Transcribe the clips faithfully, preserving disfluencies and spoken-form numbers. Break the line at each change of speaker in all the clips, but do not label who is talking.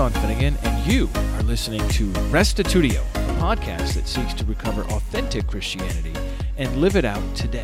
Sean Finnegan, and you are listening to Restitutio, a podcast that seeks to recover authentic Christianity and live it out today.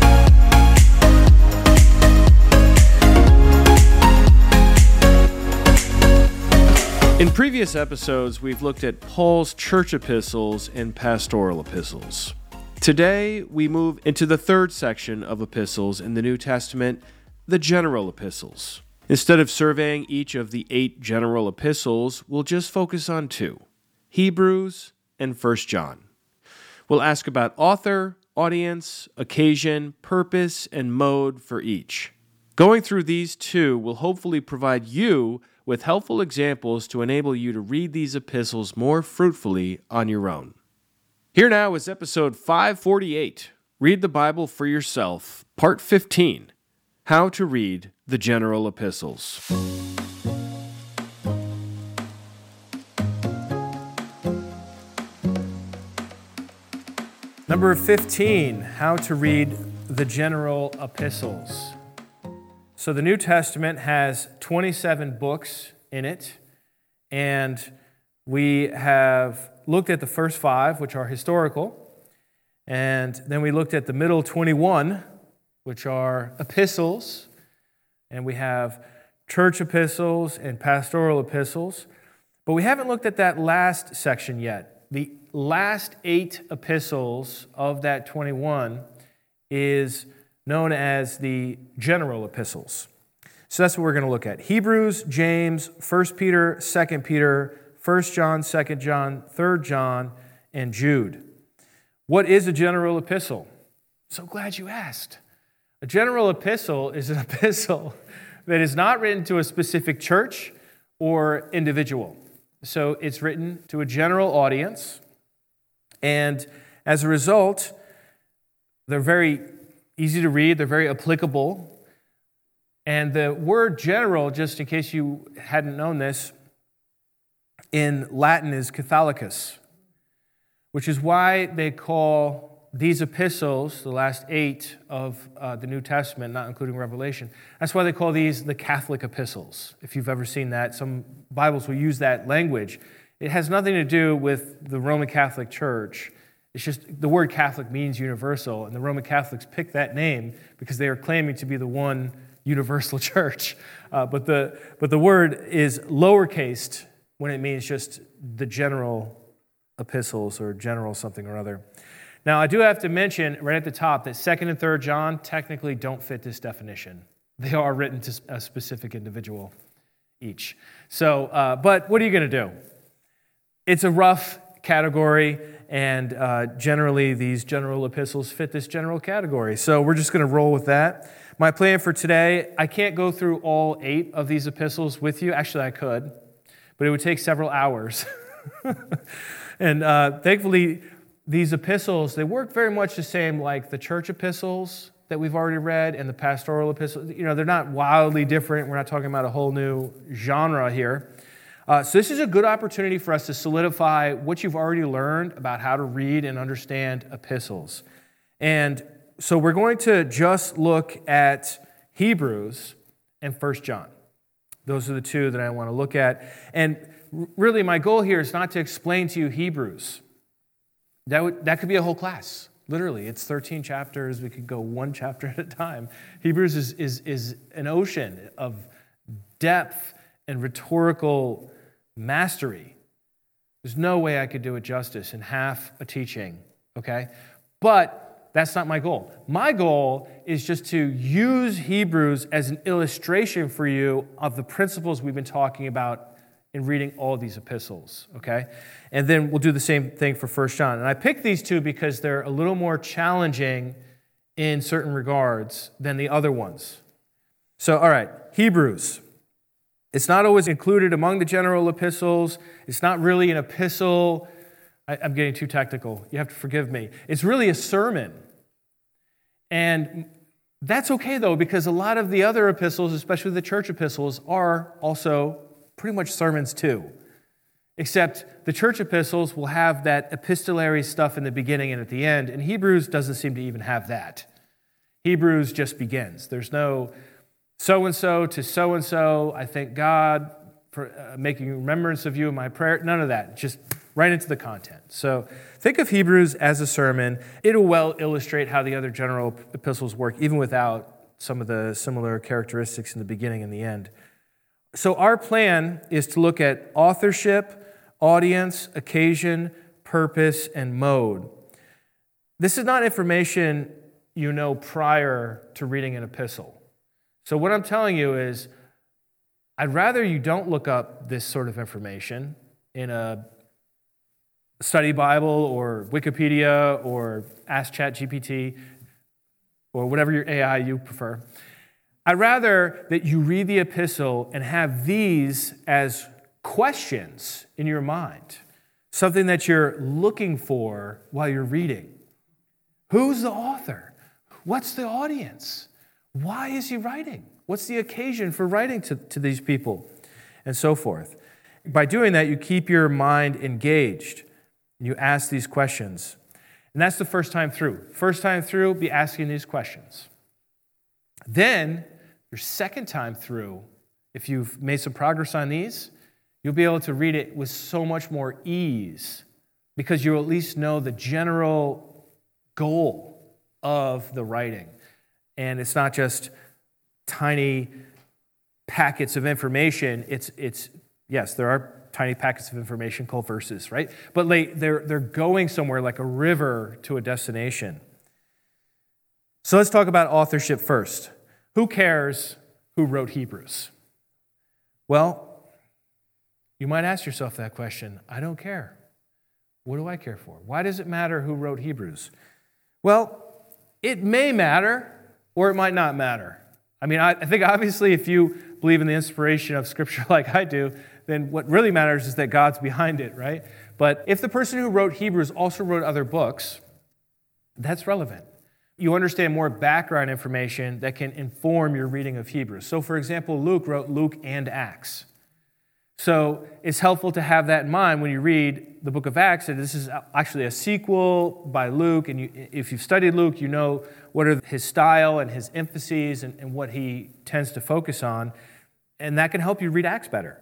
In previous episodes, we've looked at Paul's church epistles and pastoral epistles. Today, we move into the third section of epistles in the New Testament, the general epistles. Instead of surveying each of the eight general epistles, we'll just focus on two, Hebrews and First John. We'll ask about author, audience, occasion, purpose, and mode for each. Going through these two will hopefully provide you with helpful examples to enable you to read these epistles more fruitfully on your own. Here now is episode five forty-eight, Read the Bible for Yourself, Part fifteen, How to Read the General Epistles. Number fifteen, How to Read the General Epistles. So the New Testament has twenty-seven books in it, and we have looked at the first five, which are historical, and then we looked at the middle twenty-one, which are epistles, and we have church epistles and pastoral epistles, but we haven't looked at that last section yet. The last eight epistles of that twenty-one is known as the general epistles. So that's what we're going to look at. Hebrews, James, First Peter, Second Peter, First John, Second John, Third John, and Jude. What is a general epistle? So glad you asked. A general epistle is an epistle that is not written to a specific church or individual. So it's written to a general audience, and as a result, they're very easy to read, they're very applicable. And the word general, just in case you hadn't known this, in Latin is Catholicus, which is why they call these epistles, the last eight of uh, the New Testament, not including Revelation, that's why they call these the Catholic epistles. If you've ever seen that, some Bibles will use that language. It has nothing to do with the Roman Catholic Church. It's just the word Catholic means universal, and the Roman Catholics picked that name because they are claiming to be the one universal church. Uh, but the but the word is lowercased when it means just the general epistles or general something or other. Now, I do have to mention right at the top that Second and Third John technically don't fit this definition. They are written to a specific individual each. So, uh, but what are you going to do? It's a rough category, and uh, generally these general epistles fit this general category. So we're just going to roll with that. My plan for today, I can't go through all eight of these epistles with you. Actually, I could, but it would take several hours. And uh, thankfully, these epistles, they work very much the same like the church epistles that we've already read and the pastoral epistles. You know, they're not wildly different. We're not talking about a whole new genre here. Uh, so this is a good opportunity for us to solidify what you've already learned about how to read and understand epistles. And so we're going to just look at Hebrews and First John. Those are the two that I want to look at. And really, my goal here is not to explain to you Hebrews. That would, that could be a whole class. Literally, it's thirteen chapters. We could go one chapter at a time. Hebrews is, is, is an ocean of depth and rhetorical mastery. There's no way I could do it justice in half a teaching, okay? But that's not my goal. My goal is just to use Hebrews as an illustration for you of the principles we've been talking about in reading all these epistles, okay? And then we'll do the same thing for First John. And I picked these two because they're a little more challenging in certain regards than the other ones. So, all right, Hebrews. It's not always included among the general epistles. It's not really an epistle. I, I'm getting too technical. You have to forgive me. It's really a sermon. And that's okay, though, because a lot of the other epistles, especially the church epistles, are also pretty much sermons too. Except the church epistles will have that epistolary stuff in the beginning and at the end, and Hebrews doesn't seem to even have that. Hebrews just begins. There's no so-and-so to so-and-so. I thank God for, uh, making remembrance of you in my prayer. None of that. Just right into the content. So think of Hebrews as a sermon. It'll well illustrate how the other general epistles work, even without some of the similar characteristics in the beginning and the end. So our plan is to look at authorship, audience, occasion, purpose, and mode. This is not information you know prior to reading an epistle. So what I'm telling you is, I'd rather you don't look up this sort of information in a study Bible or Wikipedia or Ask ChatGPT or whatever your A I you prefer. I'd rather that you read the epistle and have these as questions in your mind, something that you're looking for while you're reading. Who's the author? What's the audience? Why is he writing? What's the occasion for writing to, to these people? And so forth. By doing that, you keep your mind engaged. You ask these questions. And that's the first time through. First time through, be asking these questions. Then, your second time through, if you've made some progress on these, you'll be able to read it with so much more ease because you'll at least know the general goal of the writing. And it's not just tiny packets of information. It's, it's yes, there are tiny packets of information called verses, right? But they, they're, they're going somewhere like a river to a destination. So let's talk about authorship first. Who cares who wrote Hebrews? Well, you might ask yourself that question. I don't care. What do I care for? Why does it matter who wrote Hebrews? Well, it may matter or it might not matter. I mean, I, I think obviously if you believe in the inspiration of Scripture like I do, then what really matters is that God's behind it, right? But if the person who wrote Hebrews also wrote other books, that's relevant. You understand more background information that can inform your reading of Hebrews. So, for example, Luke wrote Luke and Acts. So it's helpful to have that in mind when you read the book of Acts, that this is actually a sequel by Luke, and you, if you've studied Luke, you know what are his style and his emphases and, and what he tends to focus on, and that can help you read Acts better.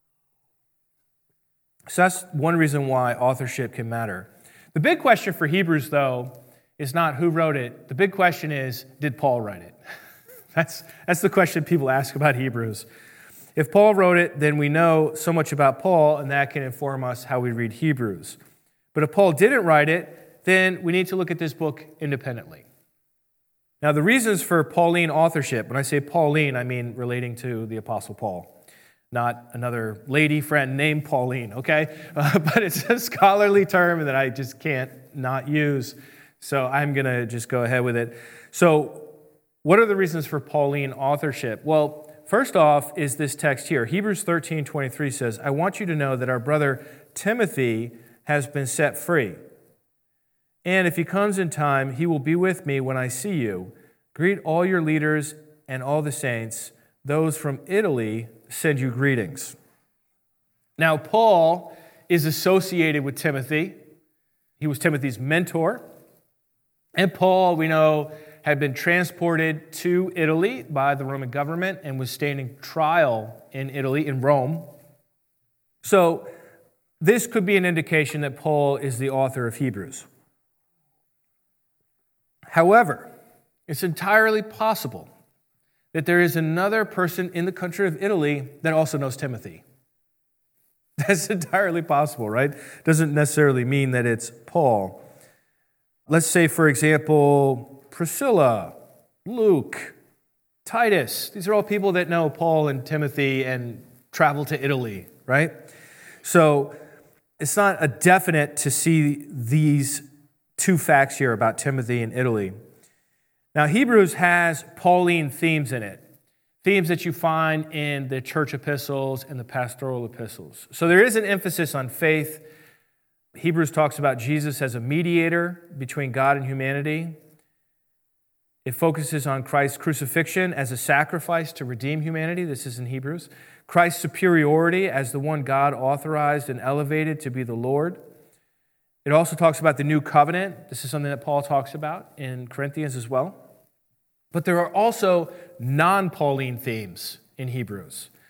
So that's one reason why authorship can matter. The big question for Hebrews, though, is not who wrote it. The big question is, did Paul write it? That's, that's the question people ask about Hebrews. If Paul wrote it, then we know so much about Paul, and that can inform us how we read Hebrews. But if Paul didn't write it, then we need to look at this book independently. Now, the reasons for Pauline authorship, when I say Pauline, I mean relating to the Apostle Paul, not another lady friend named Pauline, okay? Uh, but it's a scholarly term that I just can't not use. So I'm going to just go ahead with it. So what are the reasons for Pauline authorship? Well, first off is this text here. Hebrews thirteen twenty-three says, I want you to know that our brother Timothy has been set free. And if he comes in time, he will be with me when I see you. Greet all your leaders and all the saints. Those from Italy send you greetings. Now, Paul is associated with Timothy. He was Timothy's mentor. And Paul, we know, had been transported to Italy by the Roman government and was standing trial in Italy, in Rome. So this could be an indication that Paul is the author of Hebrews. However, it's entirely possible that there is another person in the country of Italy that also knows Timothy. That's entirely possible, right? Doesn't necessarily mean that it's Paul. Let's say, for example, Priscilla, Luke, Titus. These are all people that know Paul and Timothy and travel to Italy, right? So it's not a definite to see these two facts here about Timothy and Italy. Now, Hebrews has Pauline themes in it, themes that you find in the church epistles and the pastoral epistles. So there is an emphasis on faith. Hebrews talks about Jesus as a mediator between God and humanity. It focuses on Christ's crucifixion as a sacrifice to redeem humanity. This is in Hebrews. Christ's superiority as the one God authorized and elevated to be the Lord. It also talks about the new covenant. This is something that Paul talks about in Corinthians as well. But there are also non-Pauline themes in Hebrews.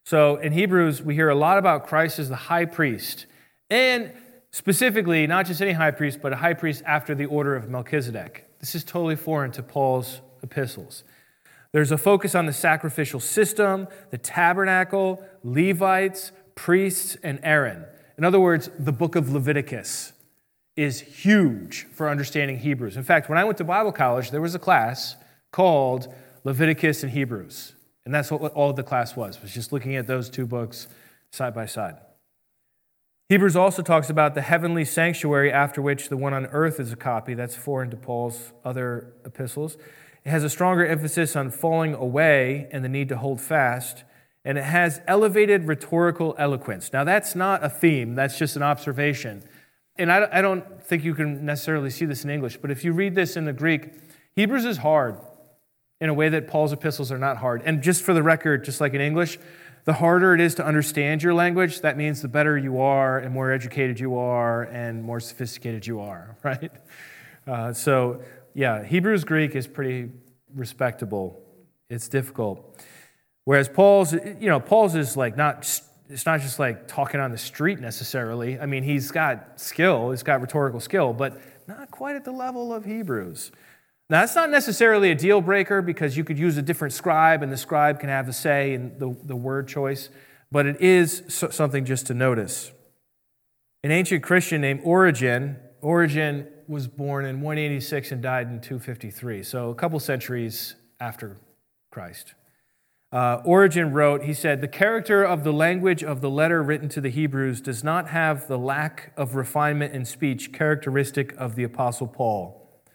So in Hebrews, we hear a lot about Christ as the high priest, and specifically, not just any high priest, but a high priest after the order of Melchizedek. This is totally foreign to Paul's epistles. There's a focus on the sacrificial system, the tabernacle, Levites, priests, and Aaron. In other words, the book of Leviticus is huge for understanding Hebrews. In fact, when I went to Bible college, there was a class called Leviticus and Hebrews. And that's what all the class was, was just looking at those two books side by side. Hebrews also talks about the heavenly sanctuary after which the one on earth is a copy. That's foreign to Paul's other epistles. It has a stronger emphasis on falling away and the need to hold fast. And it has elevated rhetorical eloquence. Now, that's not a theme. That's just an observation. And I I don't think you can necessarily see this in English, but if you read this in the Greek, Hebrews is hard in a way that Paul's epistles are not hard. And just for the record, just like in English, the harder it is to understand your language, that means the better you are and more educated you are and more sophisticated you are, right? Uh, so, yeah, Hebrews Greek is pretty respectable. It's difficult. Whereas Paul's, you know, Paul's is like not, it's not just like talking on the street necessarily. I mean, he's got skill, he's got rhetorical skill, but not quite at the level of Hebrews. Now, that's not necessarily a deal breaker because you could use a different scribe and the scribe can have a say in the, the word choice, but it is something just to notice. An ancient Christian named Origen, Origen was born in one eighty-six and died in two fifty-three, so a couple centuries after Christ. Uh, Origen wrote, he said, "The character of the language of the letter written to the Hebrews does not have the lack of refinement in speech characteristic of the Apostle Paul."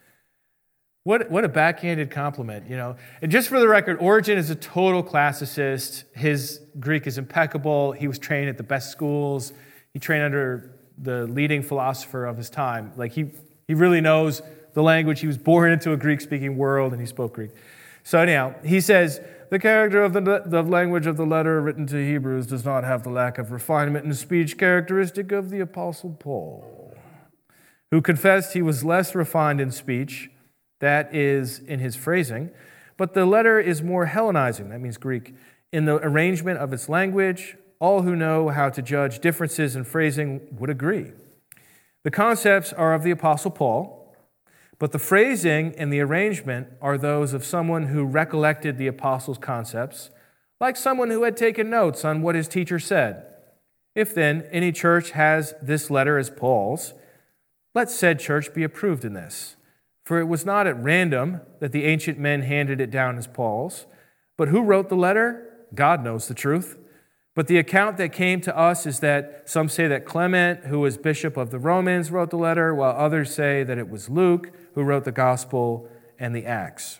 What what a backhanded compliment, you know. And just for the record, Origen is a total classicist. His Greek is impeccable. He was trained at the best schools. He trained under the leading philosopher of his time. Like he he really knows the language. He was born into a Greek-speaking world, and he spoke Greek. So anyhow, he says, "The character of the, the language of the letter written to Hebrews does not have the lack of refinement in speech characteristic of the Apostle Paul, who confessed he was less refined in speech, that is, in his phrasing, but the letter is more Hellenizing," that means Greek, "in the arrangement of its language. All who know how to judge differences in phrasing would agree. The concepts are of the Apostle Paul, but the phrasing and the arrangement are those of someone who recollected the apostles' concepts, like someone who had taken notes on what his teacher said. If then any church has this letter as Paul's, let said church be approved in this. For it was not at random that the ancient men handed it down as Paul's, but who wrote the letter? God knows the truth. But the account that came to us is that some say that Clement, who was bishop of the Romans, wrote the letter, while others say that it was Luke who wrote the gospel and the Acts."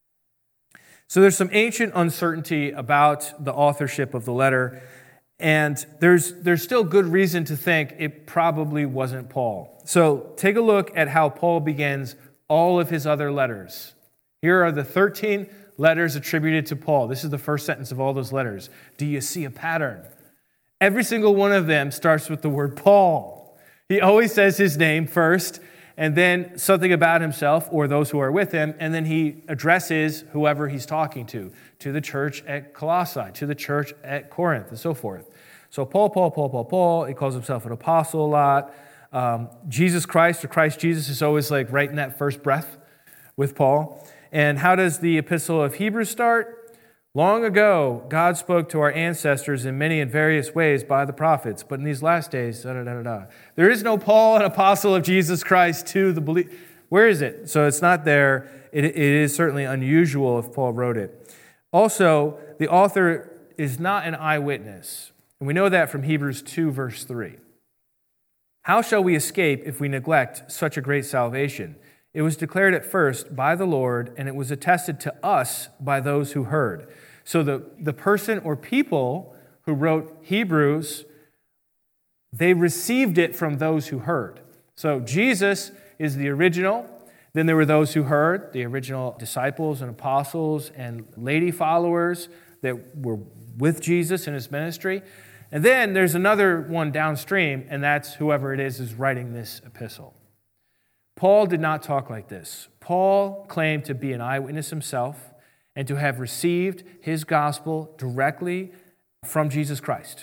So there's some ancient uncertainty about the authorship of the letter, and there's, there's still good reason to think it probably wasn't Paul. So take a look at how Paul begins all of his other letters. Here are the thirteen letters attributed to Paul. This is the first sentence of all those letters. Do you see a pattern? Every single one of them starts with the word Paul. He always says his name first, and then something about himself or those who are with him, and then he addresses whoever he's talking to, to the church at Colossae, to the church at Corinth, and so forth. So Paul, Paul, Paul, Paul, Paul. He calls himself an apostle a lot. Um, Jesus Christ or Christ Jesus is always like right in that first breath with Paul. And how does the epistle of Hebrews start? Long ago, God spoke to our ancestors in many and various ways by the prophets, but in these last days, da da da da. There is no Paul, an apostle of Jesus Christ to the belief. Where is it? So it's not there. It, it is certainly unusual if Paul wrote it. Also, the author is not an eyewitness. And we know that from Hebrews two, verse three. How shall we escape if we neglect such a great salvation? It was declared at first by the Lord, and it was attested to us by those who heard. So the, the person or people who wrote Hebrews, they received it from those who heard. So Jesus is the original. Then there were those who heard, the original disciples and apostles and lady followers that were with Jesus in his ministry. And then there's another one downstream, and that's whoever it is is writing this epistle. Paul did not talk like this. Paul claimed to be an eyewitness himself and to have received his gospel directly from Jesus Christ.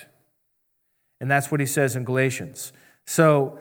And that's what he says in Galatians. So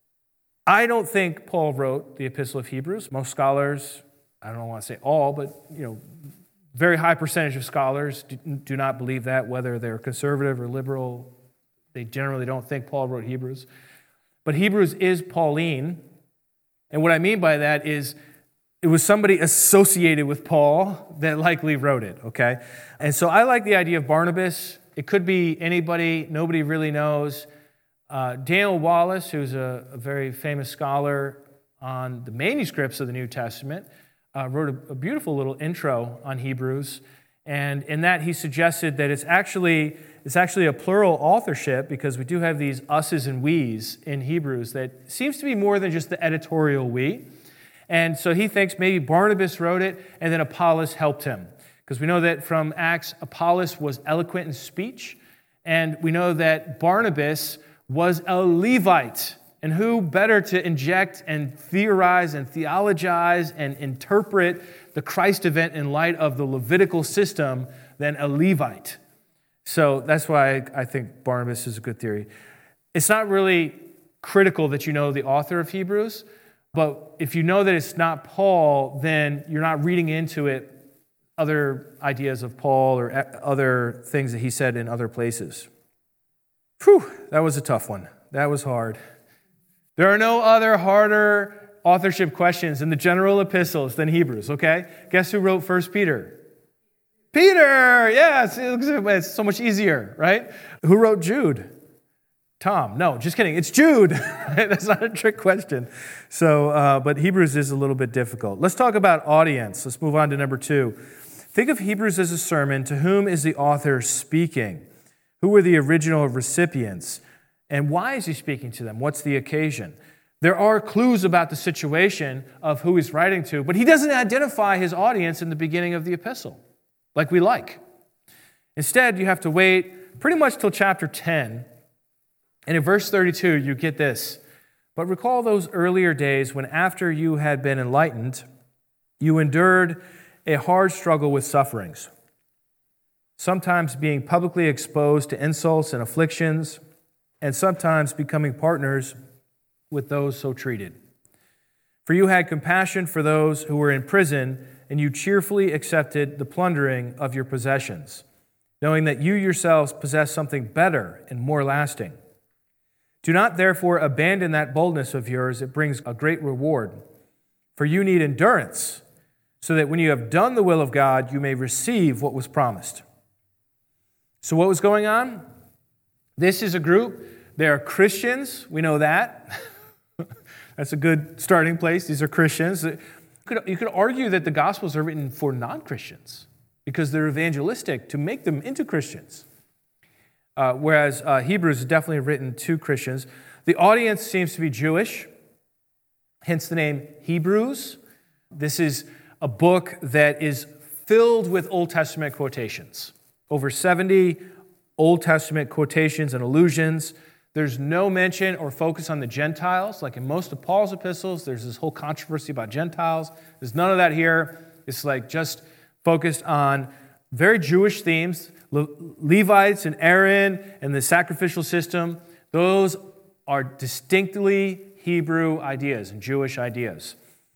I don't think Paul wrote the Epistle of Hebrews. Most scholars, I don't want to say all, but you know, very high percentage of scholars do, do not believe that, whether they're conservative or liberal. They generally don't think Paul wrote Hebrews. But Hebrews is Pauline. And what I mean by that is it was somebody associated with Paul that likely wrote it, okay? And so I like the idea of Barnabas. It could be anybody, nobody really knows. Uh, Daniel Wallace, who's a, a very famous scholar on the manuscripts of the New Testament, uh, wrote a, a beautiful little intro on Hebrews. And in that he suggested that it's actually, it's actually a plural authorship because we do have these us's and we's in Hebrews that seems to be more than just the editorial we. And so he thinks maybe Barnabas wrote it and then Apollos helped him. Because we know that from Acts, Apollos was eloquent in speech. And we know that Barnabas was a Levite. And who better to inject and theorize and theologize and interpret the Christ event in light of the Levitical system than a Levite? So that's why I think Barnabas is a good theory. It's not really critical that you know the author of Hebrews, but if you know that it's not Paul, then you're not reading into it other ideas of Paul or other things that he said in other places. Whew, that was a tough one. That was hard. There are no other harder authorship questions in the general epistles than Hebrews, okay? Guess who wrote First Peter? Peter! Yes, it's so much easier, right? Who wrote Jude? Tom. No, just kidding. It's Jude. That's not a trick question. So, uh, but Hebrews is a little bit difficult. Let's talk about audience. Let's move on to number two. Think of Hebrews as a sermon. To whom is the author speaking? Who were the original recipients? And why is he speaking to them? What's the occasion? There are clues about the situation of who he's writing to, but he doesn't identify his audience in the beginning of the epistle, like we like. Instead, you have to wait pretty much till chapter ten. And in verse thirty-two, you get this. But recall those earlier days when after you had been enlightened, you endured a hard struggle with sufferings, sometimes being publicly exposed to insults and afflictions, and sometimes becoming partners with those so treated. For you had compassion for those who were in prison, and you cheerfully accepted the plundering of your possessions, knowing that you yourselves possess something better and more lasting. Do not therefore abandon that boldness of yours. It brings a great reward. For you need endurance, so that when you have done the will of God, you may receive what was promised. So what was going on? This is a group. They are Christians. We know that. That's a good starting place. These are Christians. You could, you could argue that the Gospels are written for non-Christians because they're evangelistic to make them into Christians. Uh, whereas uh, Hebrews is definitely written to Christians. The audience seems to be Jewish, hence the name Hebrews. This is a book that is filled with Old Testament quotations. Over seventy Old Testament quotations and allusions. There's no mention or focus on the Gentiles. Like in most of Paul's epistles, there's this whole controversy about Gentiles. There's none of that here. It's like just focused on very Jewish themes. Le- Levites and Aaron and the sacrificial system, those are distinctly Hebrew ideas and Jewish ideas.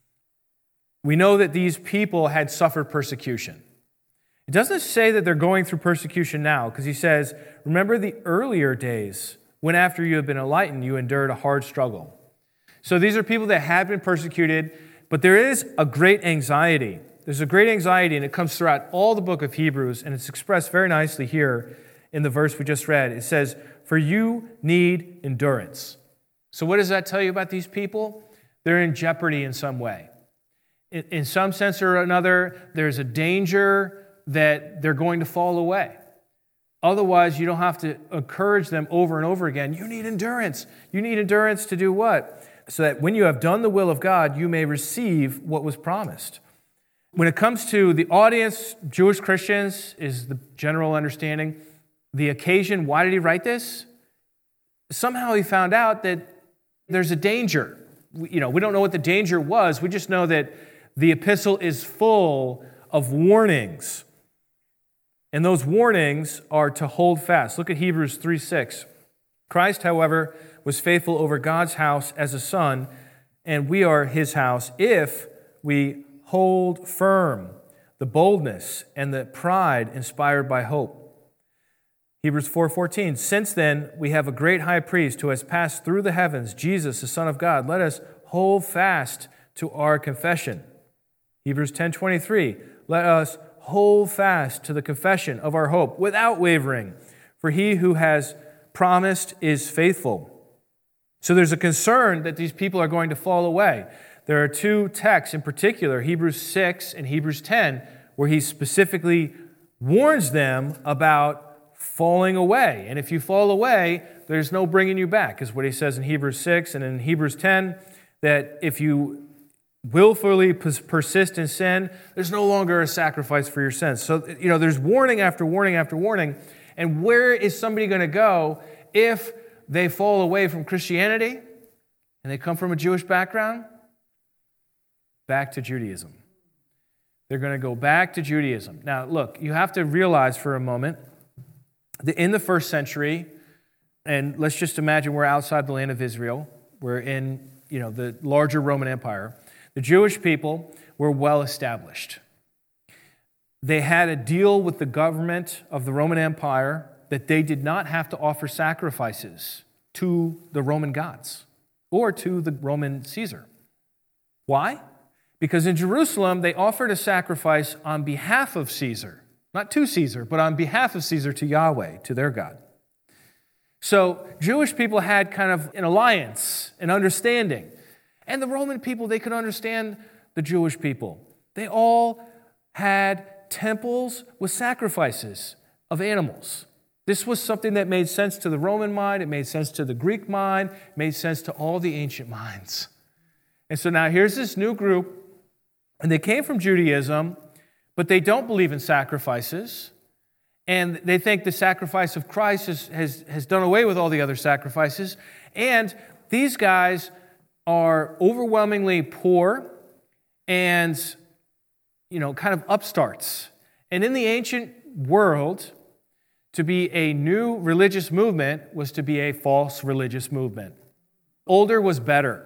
We know that these people had suffered persecution. It doesn't say that they're going through persecution now, because he says, remember the earlier days when after you have been enlightened, you endured a hard struggle. So these are people that have been persecuted, but there is a great anxiety. There's a great anxiety, and it comes throughout all the book of Hebrews, and it's expressed very nicely here in the verse we just read. It says, for you need endurance. So what does that tell you about these people? They're in jeopardy in some way. In, in some sense or another, there's a danger that they're going to fall away. Otherwise, you don't have to encourage them over and over again. You need endurance. You need endurance to do what? So that when you have done the will of God, you may receive what was promised. When it comes to the audience, Jewish Christians is the general understanding. The occasion, why did he write this? Somehow he found out that there's a danger. We, you know, we don't know what the danger was. We just know that the epistle is full of warnings. And those warnings are to hold fast. Look at Hebrews three six. Christ, however, was faithful over God's house as a son, and we are his house if we hold firm the boldness and the pride inspired by hope. Hebrews four fourteen. Since then, we have a great high priest who has passed through the heavens, Jesus, the Son of God. Let us hold fast to our confession. Hebrews ten twenty-three. Let us hold fast to the confession of our hope without wavering, for he who has promised is faithful. So there's a concern that these people are going to fall away. There are two texts in particular, Hebrews six and Hebrews ten, where he specifically warns them about falling away. And if you fall away, there's no bringing you back, is what he says in Hebrews six and in Hebrews ten, that if you willfully persist in sin, there's no longer a sacrifice for your sins. So, you know, there's warning after warning after warning. And where is somebody going to go if they fall away from Christianity and they come from a Jewish background? Back to Judaism. They're going to go back to Judaism. Now, look, you have to realize for a moment that in the first century, and let's just imagine we're outside the land of Israel, we're in, you know, the larger Roman Empire, the Jewish people were well established. They had a deal with the government of the Roman Empire that they did not have to offer sacrifices to the Roman gods or to the Roman Caesar. Why? Because in Jerusalem, they offered a sacrifice on behalf of Caesar. Not to Caesar, but on behalf of Caesar to Yahweh, to their God. So Jewish people had kind of an alliance, an understanding. And the Roman people, they could understand the Jewish people. They all had temples with sacrifices of animals. This was something that made sense to the Roman mind, it made sense to the Greek mind, it made sense to all the ancient minds. And so now here's this new group, and they came from Judaism, but they don't believe in sacrifices, and they think the sacrifice of Christ has, has, has done away with all the other sacrifices, and these guys are overwhelmingly poor and, you know, kind of upstarts. And in the ancient world, to be a new religious movement was to be a false religious movement. Older was better.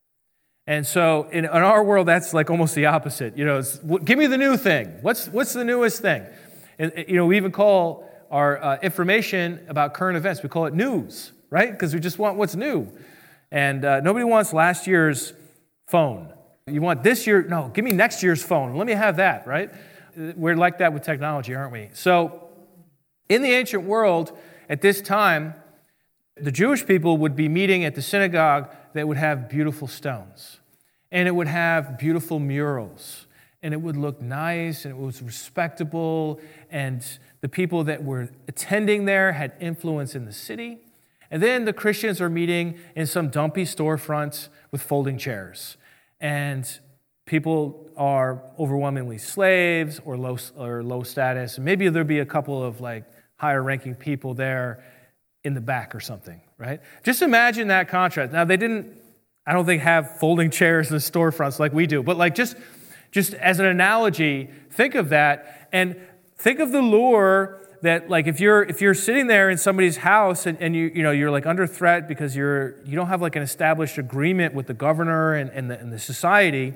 And so in, in our world, that's like almost the opposite. You know, it's, give me the new thing. What's what's the newest thing? And, you know, we even call our uh, information about current events, we call it news, right? Because we just want what's new. And uh, nobody wants last year's phone. You want this year, no, give me next year's phone. Let me have that, right? We're like that with technology, aren't we? So in the ancient world, at this time, the Jewish people would be meeting at the synagogue that would have beautiful stones. And it would have beautiful murals. And it would look nice, and it was respectable. And the people that were attending there had influence in the city. And then the Christians are meeting in some dumpy storefronts with folding chairs. And people are overwhelmingly slaves or low, or low status. And maybe there'll be a couple of like higher ranking people there in the back or something, right? Just imagine that contrast. Now, they didn't, I don't think, have folding chairs in the storefronts like we do. But like just, just as an analogy, think of that. And think of the lure that, like, if you're if you're sitting there in somebody's house and, and you you know you're like under threat because you're you don't have like an established agreement with the governor and, and, the, and the society,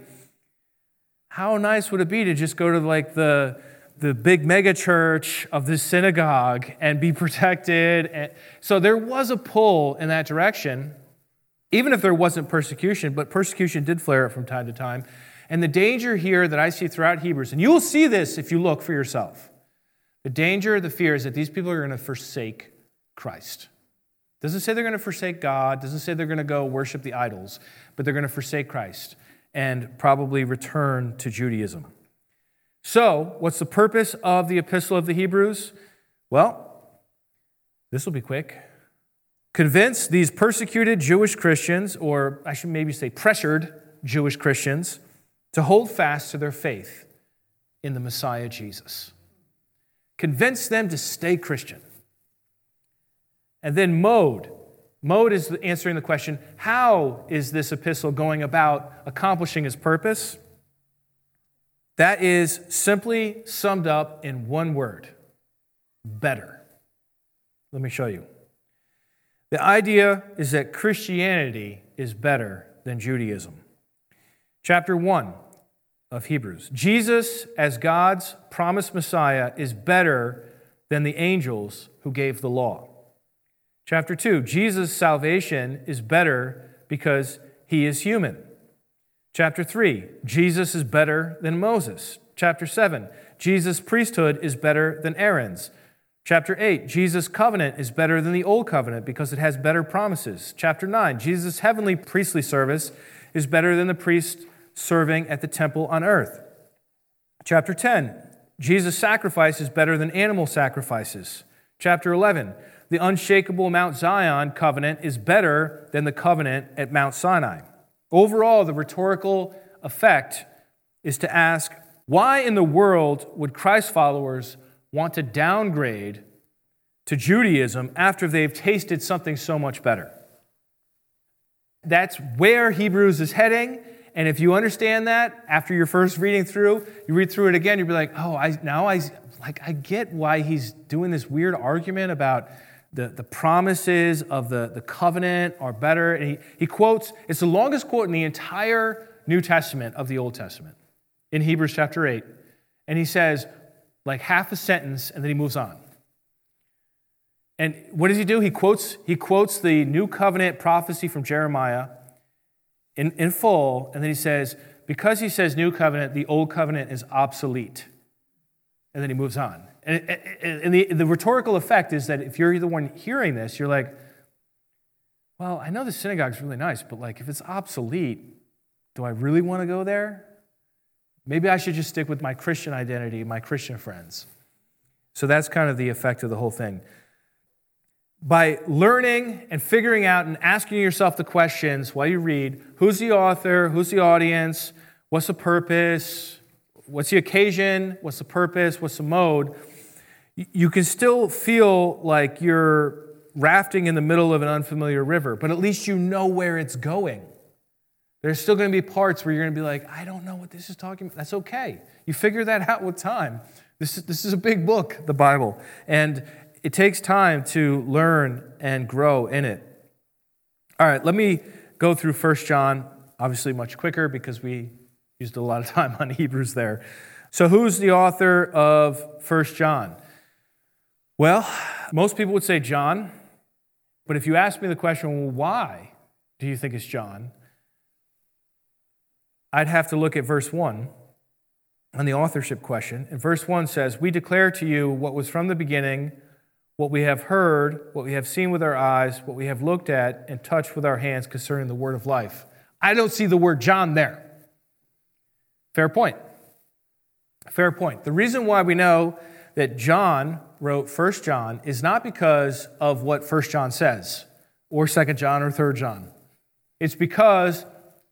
how nice would it be to just go to like the the big mega church of this synagogue and be protected? And so there was a pull in that direction, even if there wasn't persecution, but persecution did flare up from time to time. And the danger here that I see throughout Hebrews, and you will see this if you look for yourself, the danger, the fear is that these people are going to forsake Christ. It doesn't say they're going to forsake God, doesn't say they're going to go worship the idols, but they're going to forsake Christ and probably return to Judaism. So, what's the purpose of the Epistle of the Hebrews? Well, this will be quick. Convince these persecuted Jewish Christians, or I should maybe say pressured Jewish Christians, to hold fast to their faith in the Messiah Jesus. Convince them to stay Christian. And then mode. Mode is answering the question, how is this epistle going about accomplishing its purpose? That is simply summed up in one word. better. Let me show you. The idea is that Christianity is better than Judaism. Chapter one of Hebrews. Jesus, as God's promised Messiah, is better than the angels who gave the law. Chapter two. Jesus' salvation is better because he is human. Chapter three. Jesus is better than Moses. Chapter seven. Jesus' priesthood is better than Aaron's. Chapter eight, Jesus' covenant is better than the old covenant because it has better promises. Chapter nine, Jesus' heavenly priestly service is better than the priest serving at the temple on earth. Chapter ten, Jesus' sacrifice is better than animal sacrifices. Chapter eleven, the unshakable Mount Zion covenant is better than the covenant at Mount Sinai. Overall, the rhetorical effect is to ask, why in the world would Christ followers want to downgrade to Judaism after they've tasted something so much better? That's where Hebrews is heading, and if you understand that after your first reading through, you read through it again, you'll be like, oh, I now I like I get why he's doing this weird argument about the, the promises of the, the covenant are better. And he, he quotes, it's the longest quote in the entire New Testament of the Old Testament, in Hebrews chapter eight. And he says, like half a sentence, and then he moves on. And what does he do? He quotes, he quotes the New Covenant prophecy from Jeremiah in, in full, and then he says, because he says New Covenant, the Old Covenant is obsolete. And then he moves on. And, and the, the rhetorical effect is that if you're the one hearing this, you're like, well, I know the synagogue's really nice, but like if it's obsolete, do I really want to go there? Maybe I should just stick with my Christian identity, my Christian friends. So that's kind of the effect of the whole thing. By learning and figuring out and asking yourself the questions while you read, who's the author, who's the audience, what's the purpose, what's the occasion, what's the purpose, what's the mode, you can still feel like you're rafting in the middle of an unfamiliar river, but at least you know where it's going. There's still going to be parts where you're going to be like, I don't know what this is talking about. That's okay. You figure that out with time. This is, this is a big book, the Bible. And it takes time to learn and grow in it. All right, let me go through First John, obviously much quicker because we used a lot of time on Hebrews there. So who's the author of First John? Well, most people would say John. But if you ask me the question, well, why do you think it's John? I'd have to look at verse one on the authorship question. And verse one says, we declare to you what was from the beginning, what we have heard, what we have seen with our eyes, what we have looked at and touched with our hands concerning the word of life. I don't see the word John there. Fair point. Fair point. The reason why we know that John wrote First John is not because of what First John says, or Second John or Third John. It's because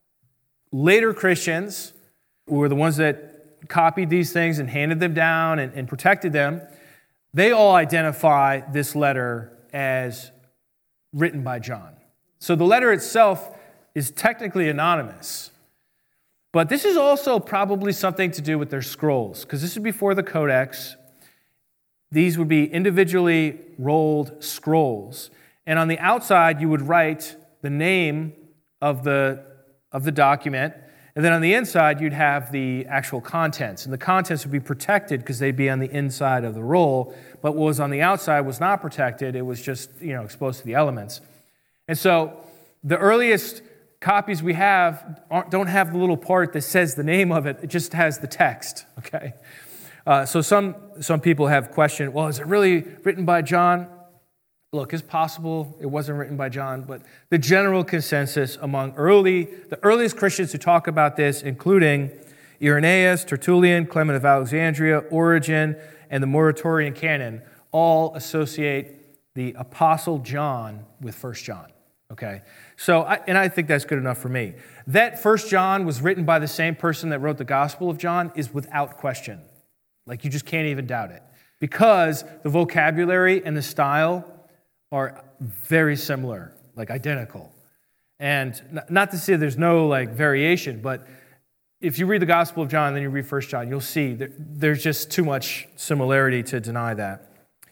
later Christians, who were the ones that copied these things and handed them down and, and protected them, they all identify this letter as written by John. So the letter itself is technically anonymous. But this is also probably something to do with their scrolls, because this is before the Codex. These would be individually rolled scrolls. And on the outside, you would write the name of the, of the document. And then on the inside, you'd have the actual contents. And the contents would be protected because they'd be on the inside of the roll. But what was on the outside was not protected. It was just, you know, exposed to the elements. And so the earliest copies we have don't have the little part that says the name of it. It just has the text, okay? Uh, so some, some people have questioned, well, is it really written by John? Look, it's possible it wasn't written by John, but the general consensus among early, the earliest Christians who talk about this, including Irenaeus, Tertullian, Clement of Alexandria, Origen, and the Muratorian canon, all associate the Apostle John with First John. Okay, so I, and I think that's good enough for me. That First John was written by the same person that wrote the Gospel of John is without question. Like, you just can't even doubt it, because the vocabulary and the style are very similar, like identical. And not to say there's no like variation, but if you read the Gospel of John and then you read First John, you'll see that there's just too much similarity to deny that.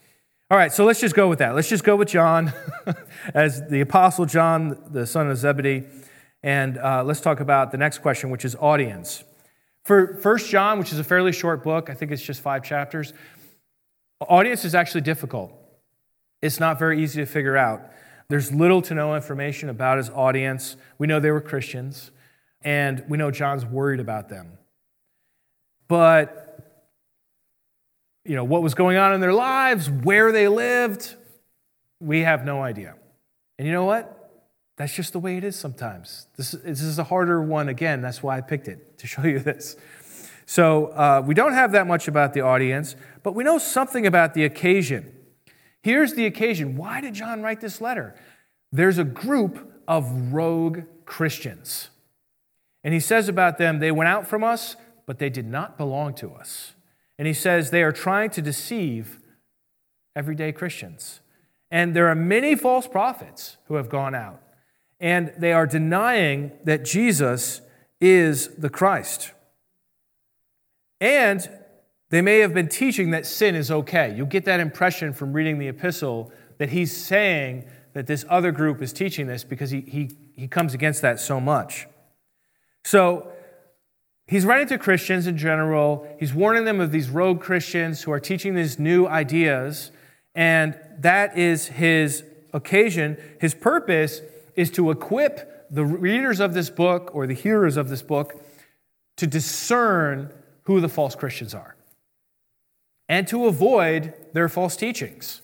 All right, so let's just go with that. Let's just go with John as the Apostle John, the son of Zebedee. And uh, let's talk about the next question, which is audience. For First John, which is a fairly short book, I think it's just five chapters, audience is actually difficult. It's not very easy to figure out. There's little to no information about his audience. We know they were Christians, and we know John's worried about them. But you know, what was going on in their lives, where they lived, we have no idea. And you know what? That's just the way it is sometimes. This, this is a harder one again. That's why I picked it, to show you this. So uh, we don't have that much about the audience, but we know something about the occasion. Here's the occasion. Why did John write this letter? There's a group of rogue Christians. And he says about them, they went out from us, but they did not belong to us. And he says they are trying to deceive everyday Christians. And there are many false prophets who have gone out. And they are denying that Jesus is the Christ. And they may have been teaching that sin is okay. You get that impression from reading the epistle that he's saying that this other group is teaching this because he, he, he comes against that so much. So he's writing to Christians in general. He's warning them of these rogue Christians who are teaching these new ideas, and that is his occasion. His purpose is to equip the readers of this book or the hearers of this book to discern who the false Christians are and to avoid their false teachings.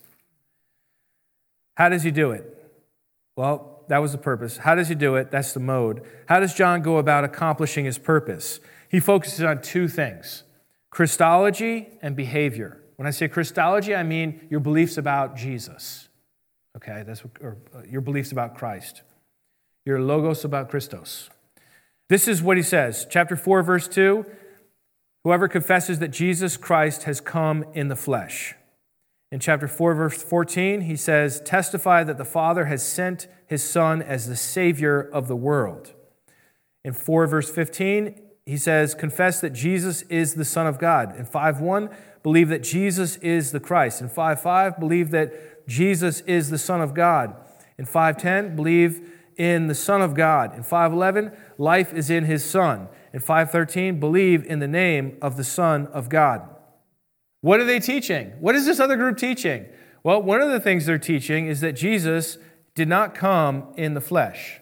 How does he do it? Well, that was the purpose. How does he do it? That's the mode. How does John go about accomplishing his purpose? He focuses on two things, Christology and behavior. When I say Christology, I mean your beliefs about Jesus. Okay, that's what, or your beliefs about Christ. Your logos about Christos. This is what he says, chapter four, verse two, whoever confesses that Jesus Christ has come in the flesh. In chapter four, verse fourteen, he says, testify that the Father has sent his Son as the Savior of the world. In four, verse fifteen, he says, confess that Jesus is the Son of God. In five one, believe that Jesus is the Christ. In five five, believe that Jesus is the Son of God. In five ten, believe in the Son of God. In five eleven, life is in his Son. In five thirteen, believe in the name of the Son of God. What are they teaching? What is this other group teaching? Well, one of the things they're teaching is that Jesus did not come in the flesh.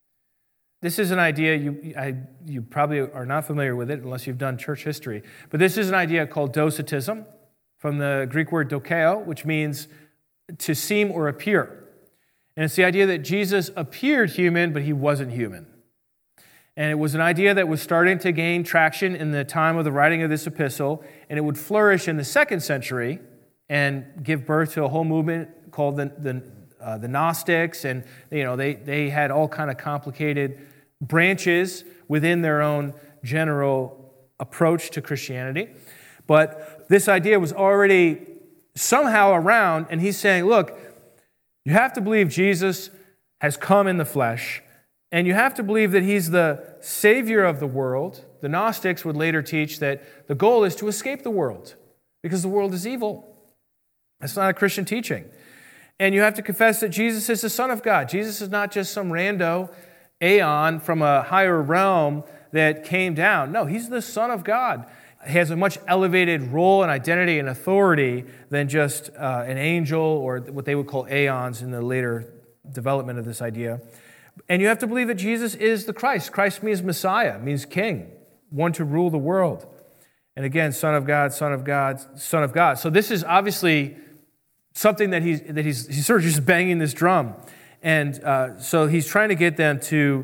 This is an idea, you, I, you probably are not familiar with it unless you've done church history, but this is an idea called docetism, from the Greek word dokeo, which means to seem or appear. And it's the idea that Jesus appeared human, but he wasn't human. And it was an idea that was starting to gain traction in the time of the writing of this epistle, and it would flourish in the second century and give birth to a whole movement called the, the, uh, the Gnostics, and you know they, they had all kind of complicated branches within their own general approach to Christianity. But this idea was already somehow around, and he's saying, look, you have to believe Jesus has come in the flesh, and you have to believe that he's the Savior of the world. The Gnostics would later teach that the goal is to escape the world because the world is evil. That's not a Christian teaching. And you have to confess that Jesus is the Son of God. Jesus is not just some rando aeon from a higher realm that came down. No, he's the Son of God. He has a much elevated role and identity and authority than just uh, an angel or what they would call aeons in the later development of this idea. And you have to believe that Jesus is the Christ. Christ means Messiah, means king, one to rule the world. And again, Son of God, Son of God, Son of God. So this is obviously something that he's, that he's, he's sort of just banging this drum. And uh, so he's trying to get them to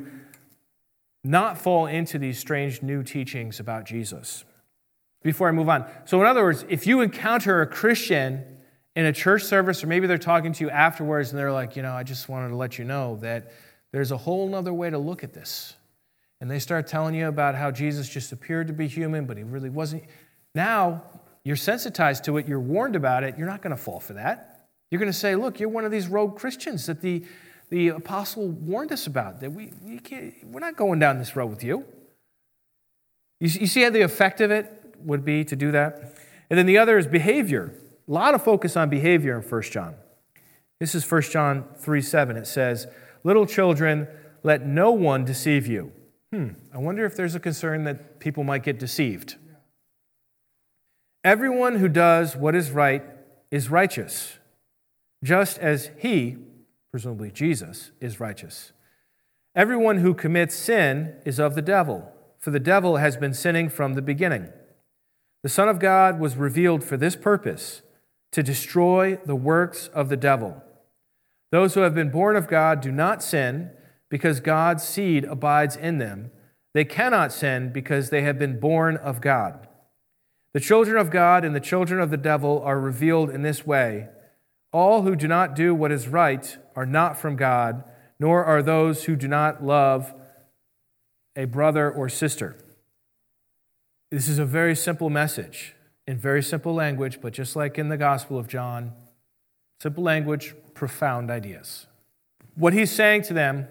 not fall into these strange new teachings about Jesus. Before I move on. So in other words, if you encounter a Christian in a church service, or maybe they're talking to you afterwards and they're like, you know, I just wanted to let you know that there's a whole other way to look at this. And they start telling you about how Jesus just appeared to be human, but he really wasn't. Now, you're sensitized to it, you're warned about it, you're not going to fall for that. You're going to say, look, you're one of these rogue Christians that the, the apostle warned us about, that we, we can't, we're not going down this road with you. you. You see how the effect of it would be to do that? And then the other is behavior. A lot of focus on behavior in First John. This is First John three seven. It says, "Little children, let no one deceive you." Hmm, I wonder if there's a concern that people might get deceived. "Everyone who does what is right is righteous, just as he," presumably Jesus, "is righteous. Everyone who commits sin is of the devil, for the devil has been sinning from the beginning. The Son of God was revealed for this purpose, to destroy the works of the devil. Those who have been born of God do not sin, because God's seed abides in them. They cannot sin because they have been born of God. The children of God and the children of the devil are revealed in this way. All who do not do what is right are not from God, nor are those who do not love a brother or sister." This is a very simple message in very simple language, but just like in the Gospel of John, simple language, profound ideas. What he's saying to them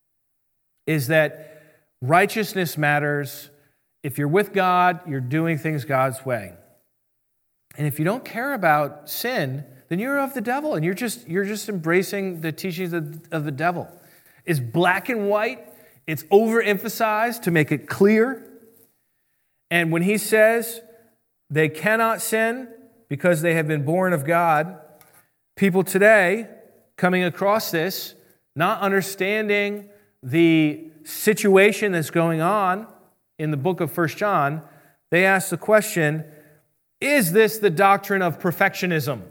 is that righteousness matters. If you're with God, you're doing things God's way. And if you don't care about sin, then you're of the devil, and you're just you're just embracing the teachings of, of the devil. It's black and white. It's overemphasized to make it clear. And when he says they cannot sin because they have been born of God, people today coming across this, not understanding the situation that's going on in the book of First John, they ask the question, is this the doctrine of perfectionism?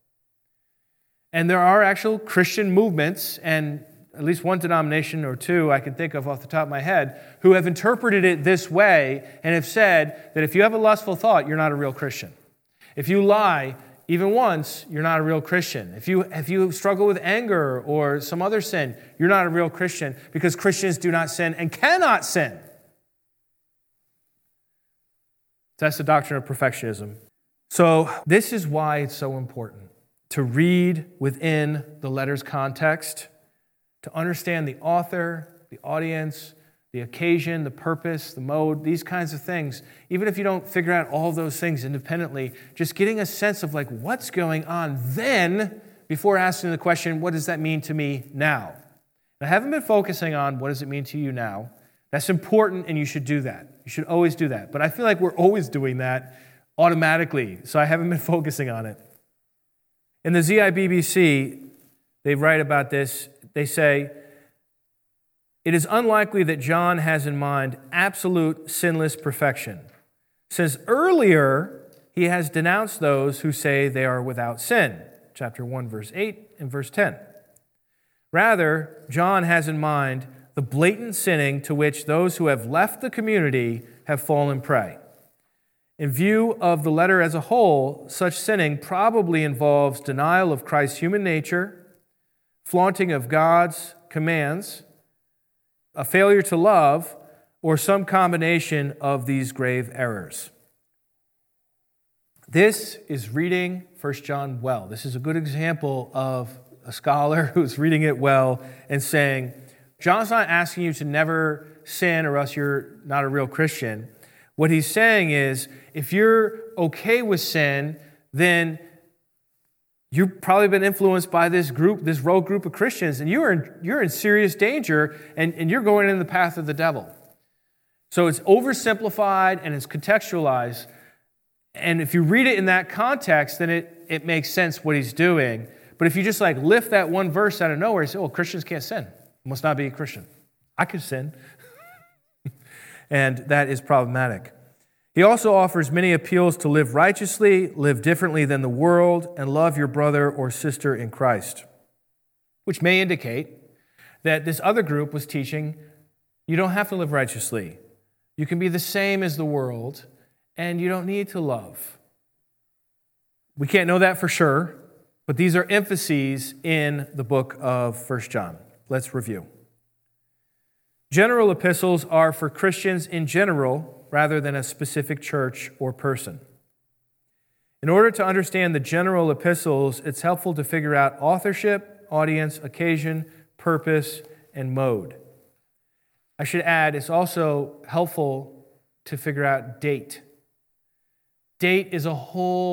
And there are actual Christian movements, and at least one denomination or two I can think of off the top of my head, who have interpreted it this way and have said that if you have a lustful thought, you're not a real Christian. If you lie even once, you're not a real Christian. If you, if you struggle with anger or some other sin, you're not a real Christian, because Christians do not sin and cannot sin. That's the doctrine of perfectionism. So this is why it's so important to read within the letter's context, to understand the author, the audience, the occasion, the purpose, the mode, these kinds of things. Even if you don't figure out all those things independently, just getting a sense of like what's going on then before asking the question, what does that mean to me now? And I haven't been focusing on what does it mean to you now. That's important, and you should do that. You should always do that. But I feel like we're always doing that automatically, so I haven't been focusing on it. In the Z I B B C, they write about this. They say, it is unlikely that John has in mind absolute sinless perfection, since earlier he has denounced those who say they are without sin, chapter one, verse eight and verse ten. Rather, John has in mind the blatant sinning to which those who have left the community have fallen prey. In view of the letter as a whole, such sinning probably involves denial of Christ's human nature, flaunting of God's commands, a failure to love, or some combination of these grave errors. This is reading First John well. This is a good example of a scholar who's reading it well and saying, John's not asking you to never sin or else you're not a real Christian. What he's saying is, if you're okay with sin, then you've probably been influenced by this group, this rogue group of Christians, and you're in, you're in serious danger, and, and you're going in the path of the devil. So it's oversimplified and it's contextualized. And if you read it in that context, then it, it makes sense what he's doing. But if you just like lift that one verse out of nowhere and say, oh, Christians can't sin. I must not be a Christian. I could sin. And that is problematic. He also offers many appeals to live righteously, live differently than the world, and love your brother or sister in Christ, which may indicate that this other group was teaching you don't have to live righteously. You can be the same as the world, and you don't need to love. We can't know that for sure, but these are emphases in the book of First John. Let's review. General epistles are for Christians in general rather than a specific church or person. In order to understand the general epistles, it's helpful to figure out authorship, audience, occasion, purpose, and mode. I should add, it's also helpful to figure out date. Date is a whole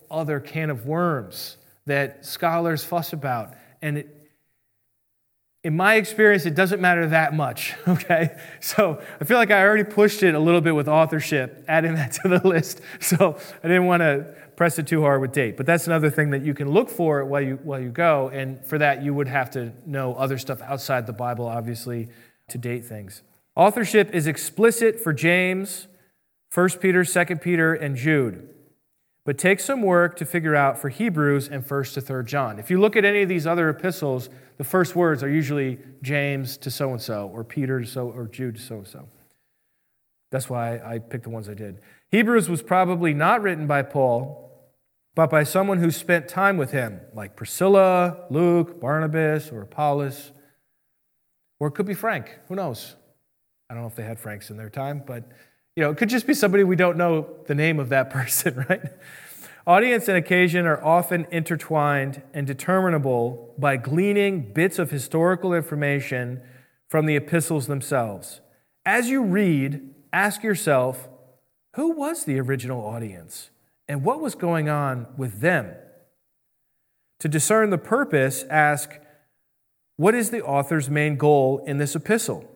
other can of worms that scholars fuss about. And it, in my experience, it doesn't matter that much, okay? So I feel like I already pushed it a little bit with authorship, adding that to the list. So I didn't want to press it too hard with date. But that's another thing that you can look for while you while you go. And for that, you would have to know other stuff outside the Bible, obviously, to date things. Authorship is explicit for James, First Peter, Second Peter, and Jude. But take some work to figure out for Hebrews and First to Third John. If you look at any of these other epistles, the first words are usually James to so-and-so, or Peter to so, or Jude to so-and-so. That's why I picked the ones I did. Hebrews was probably not written by Paul, but by someone who spent time with him, like Priscilla, Luke, Barnabas, or Apollos. Or it could be Frank. Who knows? I don't know if they had Franks in their time, but you know, it could just be somebody we don't know the name of that person, right? Audience and occasion are often intertwined and determinable by gleaning bits of historical information from the epistles themselves. As you read, ask yourself, who was the original audience and what was going on with them? To discern the purpose, ask, what is the author's main goal in this epistle?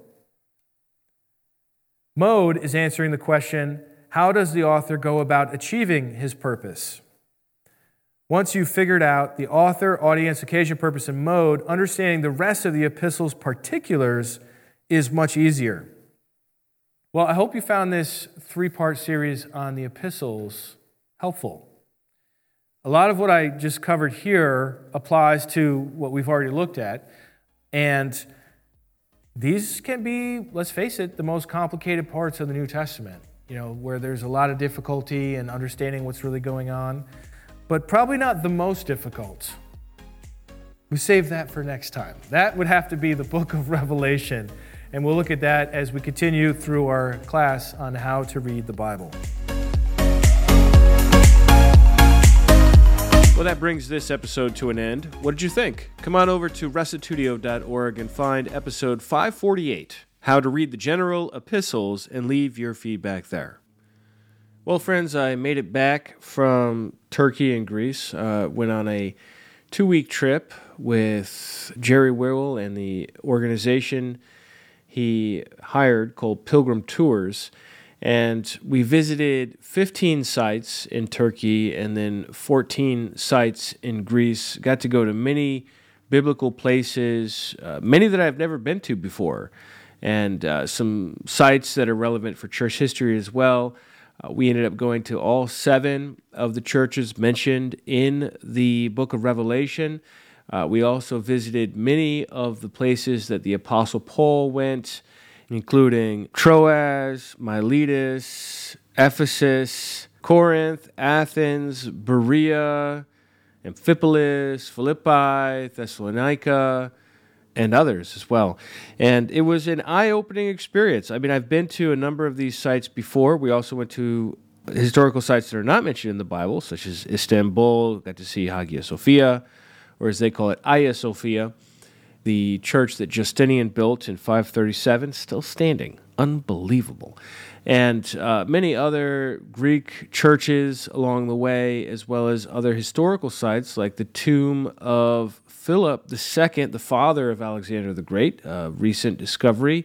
Mode is answering the question, how does the author go about achieving his purpose? Once you've figured out the author, audience, occasion, purpose, and mode, understanding the rest of the epistle's particulars is much easier. Well, I hope you found this three-part series on the epistles helpful. A lot of what I just covered here applies to what we've already looked at, and these can be, let's face it, the most complicated parts of the New Testament, you know, where there's a lot of difficulty in understanding what's really going on, but probably not the most difficult. We save that for next time. That would have to be the book of Revelation, and we'll look at that as we continue through our class on how to read the Bible.
Well, that brings this episode to an end. What did you think? Come on over to recitudio dot org and find episode five forty-eight, How to Read the General Epistles, and leave your feedback there. Well, friends, I made it back from Turkey and Greece. Uh, went on a two-week trip with Jerry Wirwell and the organization he hired called Pilgrim Tours. And we visited fifteen sites in Turkey and then fourteen sites in Greece. Got to go to many biblical places, uh, many that I've never been to before, and uh, some sites that are relevant for church history as well. Uh, we ended up going to all seven of the churches mentioned in the book of Revelation. Uh, we also visited many of the places that the Apostle Paul went, including Troas, Miletus, Ephesus, Corinth, Athens, Berea, Amphipolis, Philippi, Thessalonica, and others as well. And it was an eye-opening experience. I mean, I've been to a number of these sites before. We also went to historical sites that are not mentioned in the Bible, such as Istanbul, got to see Hagia Sophia, or as they call it, Hagia Sophia, the church that Justinian built in five thirty-seven, still standing. Unbelievable. And uh, many other Greek churches along the way, as well as other historical sites like the tomb of Philip the Second, the father of Alexander the Great, a recent discovery,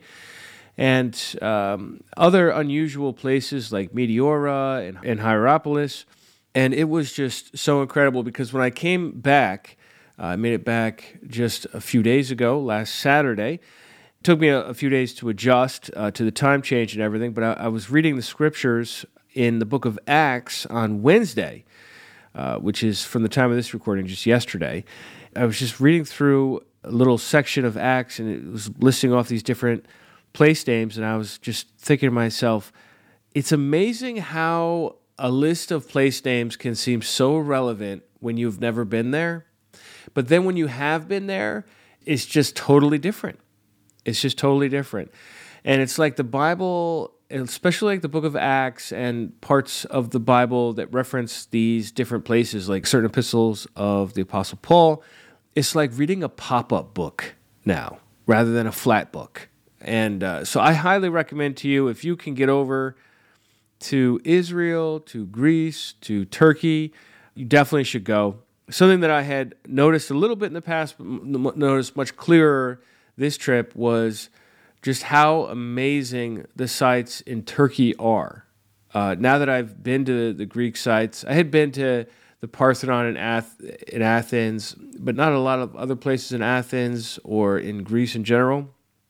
and um, other unusual places like Meteora and, and Hierapolis. And it was just so incredible because when I came back, Uh, I made it back just a few days ago, last Saturday. It took me a, a few days to adjust uh, to the time change and everything, but I, I was reading the scriptures in the book of Acts on Wednesday, uh, which is from the time of this recording, just yesterday. I was just reading through a little section of Acts, and it was listing off these different place names, and I was just thinking to myself, it's amazing how a list of place names can seem so relevant when you've never been there. But then when you have been there, it's just totally different. It's just totally different. And it's like the Bible, especially like the book of Acts and parts of the Bible that reference these different places, like certain epistles of the Apostle Paul, it's like reading a pop-up book now rather than a flat book. And uh, so I highly recommend to you, if you can get over to Israel, to Greece, to Turkey, you definitely should go. Something that I had noticed a little bit in the past, but m- noticed much clearer this trip was just how amazing the sites in Turkey are. Uh, now that I've been to the Greek sites, I had been to the Parthenon in, Ath- in Athens, but not a lot of other places in Athens or in Greece in general.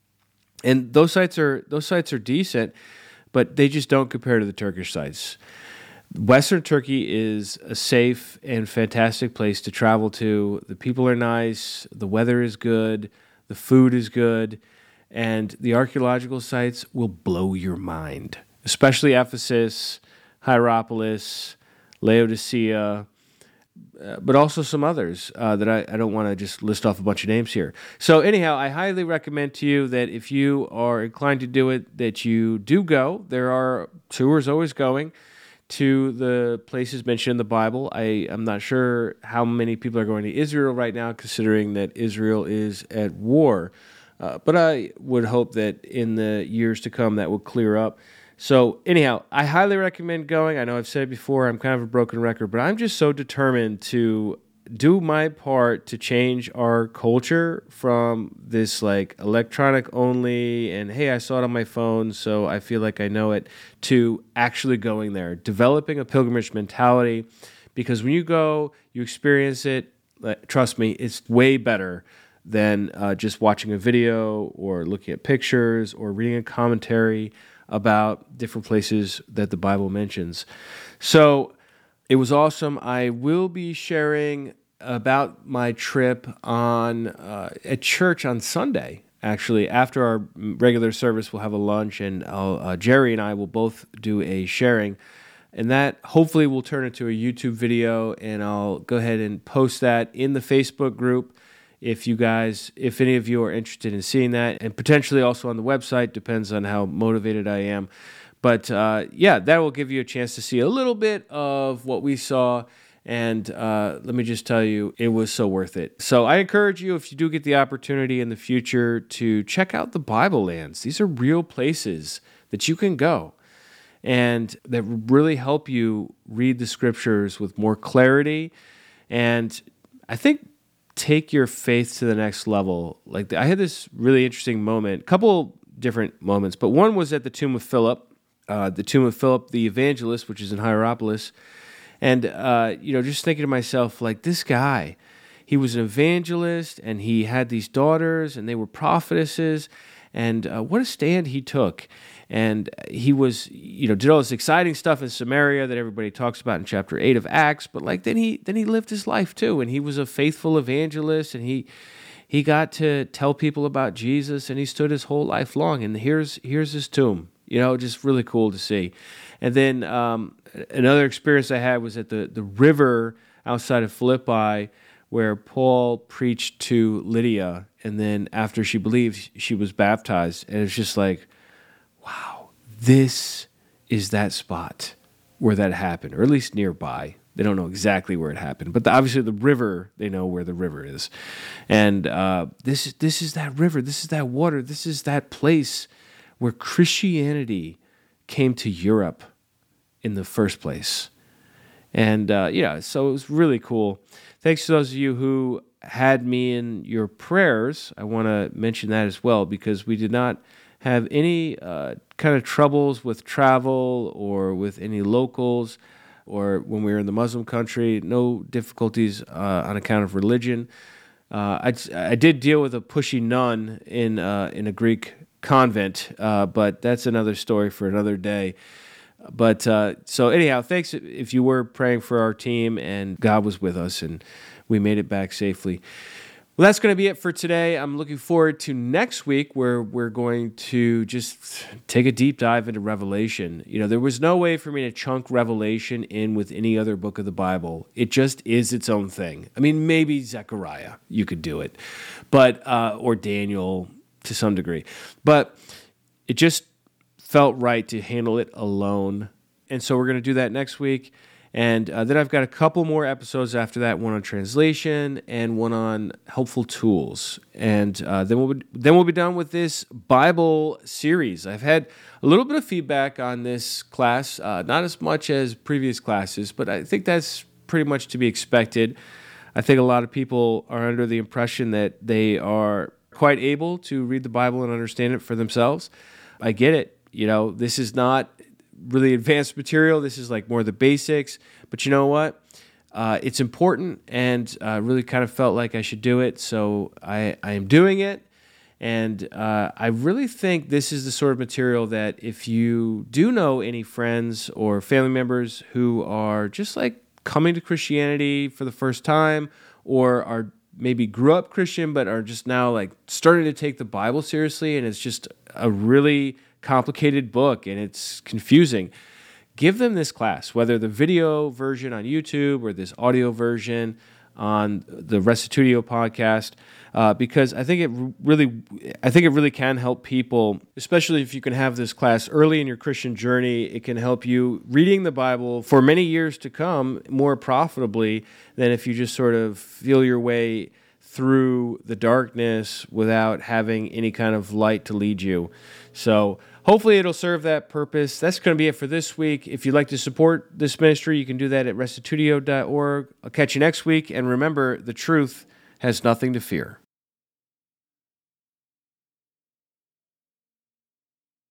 And those sites are those sites are decent, but they just don't compare to the Turkish sites. Western Turkey is a safe and fantastic place to travel to. The people are nice, the weather is good, the food is good, and the archaeological sites will blow your mind, especially Ephesus, Hierapolis, Laodicea, uh, but also some others uh, that I, I don't want to just list off a bunch of names here. So anyhow, I highly recommend to you that if you are inclined to do it, that you do go. There are tours always going to the places mentioned in the Bible. I am not sure how many people are going to Israel right now, considering that Israel is at war. Uh, but I would hope that in the years to come that will clear up. So anyhow, I highly recommend going. I know I've said it before, I'm kind of a broken record, but I'm just so determined to do my part to change our culture from this like electronic only and hey, I saw it on my phone, so I feel like I know it, to actually going there, developing a pilgrimage mentality, because when you go, you experience it, like, trust me, it's way better than uh, just watching a video or looking at pictures or reading a commentary about different places that the Bible mentions. So it was awesome. I will be sharing about my trip on uh, at church on Sunday. Actually, after our regular service, we'll have a lunch, and I'll, uh, Jerry and I will both do a sharing, and that hopefully will turn into a YouTube video, and I'll go ahead and post that in the Facebook group. If you guys, if any of you are interested in seeing that, and potentially also on the website, depends on how motivated I am. But uh, yeah, that will give you a chance to see a little bit of what we saw. And uh, let me just tell you, it was so worth it. So I encourage you, if you do get the opportunity in the future, to check out the Bible Lands. These are real places that you can go and that really help you read the scriptures with more clarity. And I think take your faith to the next level. Like I had this really interesting moment, a couple different moments, but one was at the tomb of Philip, uh, the tomb of Philip the evangelist, which is in Hierapolis. And, uh, you know, just thinking to myself, like, this guy, he was an evangelist, and he had these daughters, and they were prophetesses, and uh, what a stand he took. And he was, you know, did all this exciting stuff in Samaria that everybody talks about in chapter eight of Acts, but, like, then he then he lived his life, too, and he was a faithful evangelist, and he he got to tell people about Jesus, and he stood his whole life long, and here's here's his tomb. You know, just really cool to see. And then um, another experience I had was at the, the river outside of Philippi, where Paul preached to Lydia, and then after she believed, she was baptized. And it's just like, wow, this is that spot where that happened, or at least nearby. They don't know exactly where it happened, but the, obviously the river, they know where the river is. And uh, this, this is that river, this is that water, this is that place where Christianity came to Europe in the first place. And uh, yeah, so it was really cool. Thanks to those of you who had me in your prayers. I want to mention that as well, because we did not have any uh, kind of troubles with travel or with any locals, or when we were in the Muslim country, no difficulties uh, on account of religion. Uh, I, I did deal with a pushy nun in uh, in a Greek convent, uh, but that's another story for another day. But uh, so anyhow, thanks if you were praying for our team, and God was with us, and we made it back safely. Well, that's going to be it for today. I'm looking forward to next week, where we're going to just take a deep dive into Revelation. You know, there was no way for me to chunk Revelation in with any other book of the Bible. It just is its own thing. I mean, maybe Zechariah, you could do it, but uh, or Daniel to some degree. But it just felt right to handle it alone. And so we're going to do that next week. And uh, then I've got a couple more episodes after that, one on translation and one on helpful tools. And uh, then we'll be, then we'll be done with this Bible series. I've had a little bit of feedback on this class, uh, not as much as previous classes, but I think that's pretty much to be expected. I think a lot of people are under the impression that they are quite able to read the Bible and understand it for themselves. I get it. You know, this is not really advanced material. This is like more the basics. But you know what? Uh, it's important, and I uh, really kind of felt like I should do it, so I, I am doing it. And uh, I really think this is the sort of material that if you do know any friends or family members who are just like coming to Christianity for the first time, or are maybe grew up Christian but are just now like starting to take the Bible seriously, and it's just a really complicated book and it's confusing, give them this class, whether the video version on YouTube or this audio version on the Restitutio podcast, uh, because I think it really, I think it really can help people, especially if you can have this class early in your Christian journey. It can help you reading the Bible for many years to come more profitably than if you just sort of feel your way through the darkness without having any kind of light to lead you. So hopefully it'll serve that purpose. That's going to be it for this week. If you'd like to support this ministry, you can do that at restitutio dot org. I'll catch you next week. And remember, the truth has nothing to fear.